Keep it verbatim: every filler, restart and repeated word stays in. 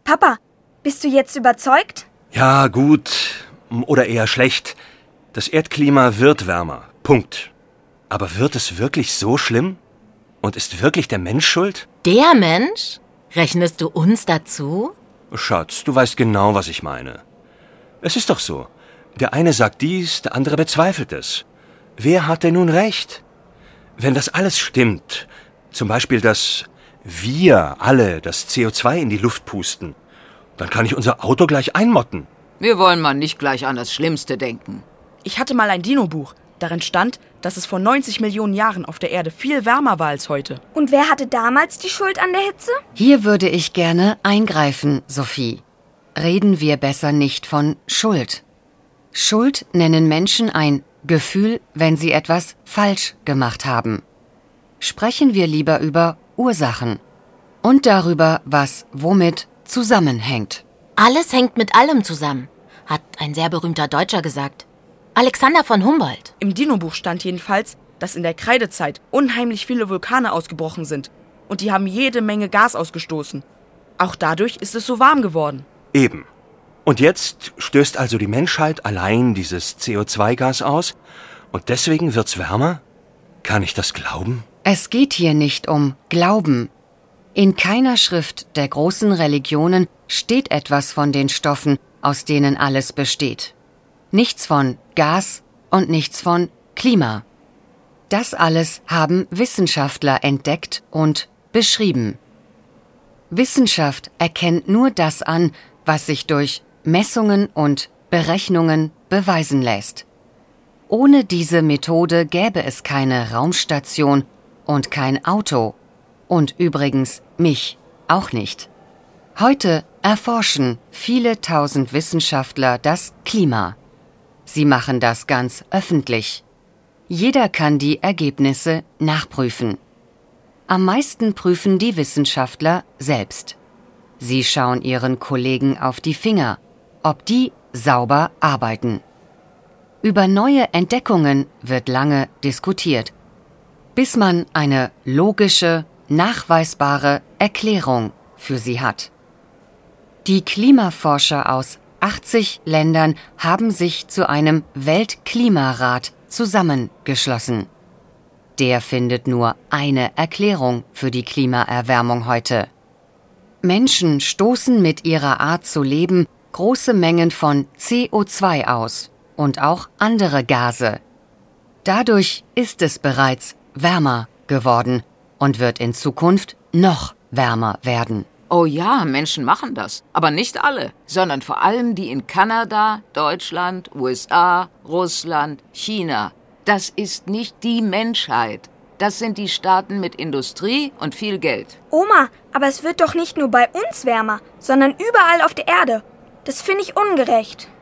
Papa, bist du jetzt überzeugt? Ja, gut. Oder eher schlecht. Das Erdklima wird wärmer. Punkt. Aber wird es wirklich so schlimm? Und ist wirklich der Mensch schuld? Der Mensch? Rechnest du uns dazu? Schatz, du weißt genau, was ich meine. Es ist doch so. Der eine sagt dies, der andere bezweifelt es. Wer hat denn nun recht? Wenn das alles stimmt, zum Beispiel, dass wir alle das C O zwei in die Luft pusten, dann kann ich unser Auto gleich einmotten. Wir wollen mal nicht gleich an das Schlimmste denken. Ich hatte mal ein Dino-Buch. Darin stand, dass es vor neunzig Millionen Jahren auf der Erde viel wärmer war als heute. Und wer hatte damals die Schuld an der Hitze? Hier würde ich gerne eingreifen, Sophie. Reden wir besser nicht von Schuld. Schuld nennen Menschen ein Gefühl, wenn sie etwas falsch gemacht haben. Sprechen wir lieber über Ursachen und darüber, was womit zusammenhängt. Alles hängt mit allem zusammen, hat ein sehr berühmter Deutscher gesagt. Alexander von Humboldt. Im Dino-Buch stand jedenfalls, dass in der Kreidezeit unheimlich viele Vulkane ausgebrochen sind. Und die haben jede Menge Gas ausgestoßen. Auch dadurch ist es so warm geworden. Eben. Und jetzt stößt also die Menschheit allein dieses C O zwei Gas aus und deswegen wird's wärmer? Kann ich das glauben? Es geht hier nicht um Glauben. In keiner Schrift der großen Religionen steht etwas von den Stoffen, aus denen alles besteht. Nichts von Gas und nichts von Klima. Das alles haben Wissenschaftler entdeckt und beschrieben. Wissenschaft erkennt nur das an, was sich durch Messungen und Berechnungen beweisen lässt. Ohne diese Methode gäbe es keine Raumstation und kein Auto. Und übrigens mich auch nicht. Heute erforschen viele tausend Wissenschaftler das Klima. Sie machen das ganz öffentlich. Jeder kann die Ergebnisse nachprüfen. Am meisten prüfen die Wissenschaftler selbst. Sie schauen ihren Kollegen auf die Finger, ob die sauber arbeiten. Über neue Entdeckungen wird lange diskutiert, bis man eine logische, nachweisbare Erklärung für sie hat. Die Klimaforscher aus achtzig Ländern haben sich zu einem Weltklimarat zusammengeschlossen. Der findet nur eine Erklärung für die Klimaerwärmung heute. Menschen stoßen mit ihrer Art zu leben große Mengen von C O zwei aus und auch andere Gase. Dadurch ist es bereits wärmer geworden und wird in Zukunft noch wärmer werden. Oh ja, Menschen machen das. Aber nicht alle, sondern vor allem die in Kanada, Deutschland, U S A, Russland, China. Das ist nicht die Menschheit. Das sind die Staaten mit Industrie und viel Geld. Oma, aber es wird doch nicht nur bei uns wärmer, sondern überall auf der Erde. Das finde ich ungerecht.